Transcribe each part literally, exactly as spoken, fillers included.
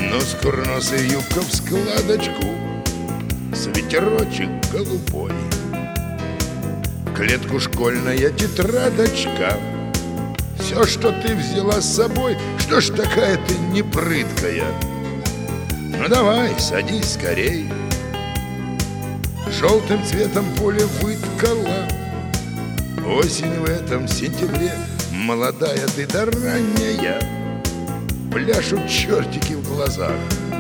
Нос курносый, юбка в складочку, свитерочек голубой, в клетку школьная тетрадочка. Все, что ты взяла с собой, что ж такая ты непрыткая? Ну давай, садись скорей. Желтым цветом поле выткала осень в этом сентябре. Молодая ты да ранняя, пляшут чертики в глазах.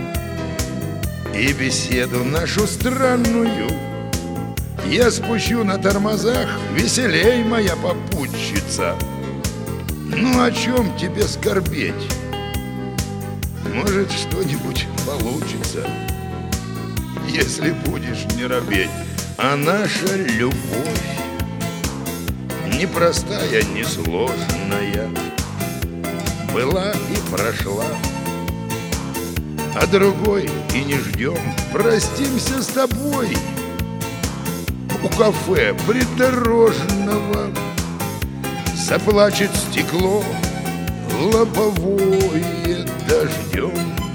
И беседу нашу странную я спущу на тормозах. Веселей, моя попутчица. Ну о чем тебе скорбеть? Может, что-нибудь получится, если будешь не робеть. А наша любовь непростая, несложная, была и прошла. А другой и не ждем, простимся с тобой у кафе придорожного. Заплачет стекло лобовое дождем.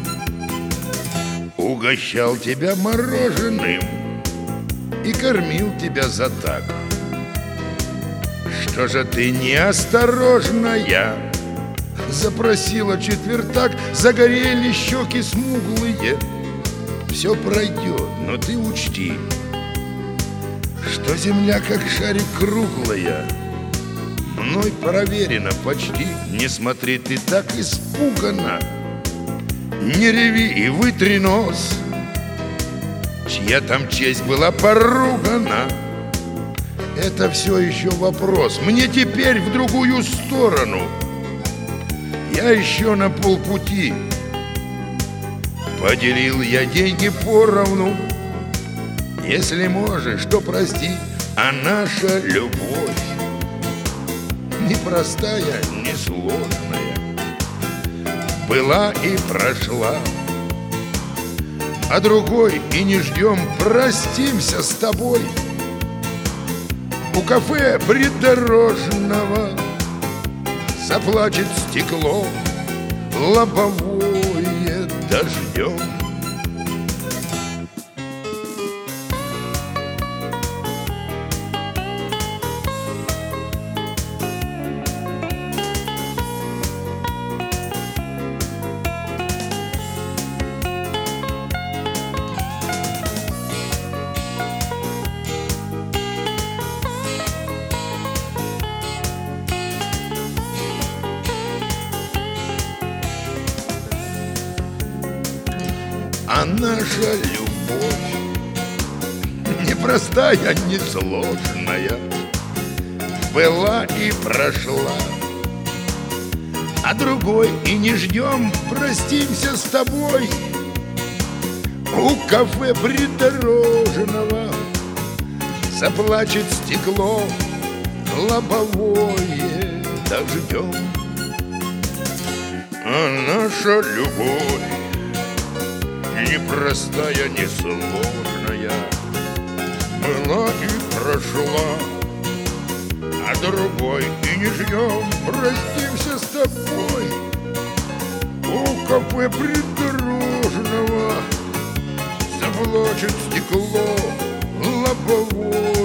Угощал тебя мороженым и кормил тебя за так. Что же ты неосторожная, запросила четвертак. Загорели щеки смуглые. Все пройдет, но ты учти, что земля как шарик круглая. Мной проверено почти. Не смотри ты так испуганно, не реви и вытри нос. Чья там честь была поругана, это все еще вопрос. Мне теперь в другую сторону, я еще на полпути. Поделил я деньги поровну. Если можешь, то прости. А наша любовь непростая, несложная, была и прошла. А другой и не ждем, простимся с тобой у кафе придорожного. Заплачет стекло лобовое дождем. А наша любовь непростая, несложная, была и прошла. А другой и не ждем, простимся с тобой у кафе придорожного. Заплачет стекло лобовое дождем. А наша любовь непростая, несложная, была и прошла. А другой и не ждем, простимся с тобой у кафе придорожного. Заплачет стекло лобовое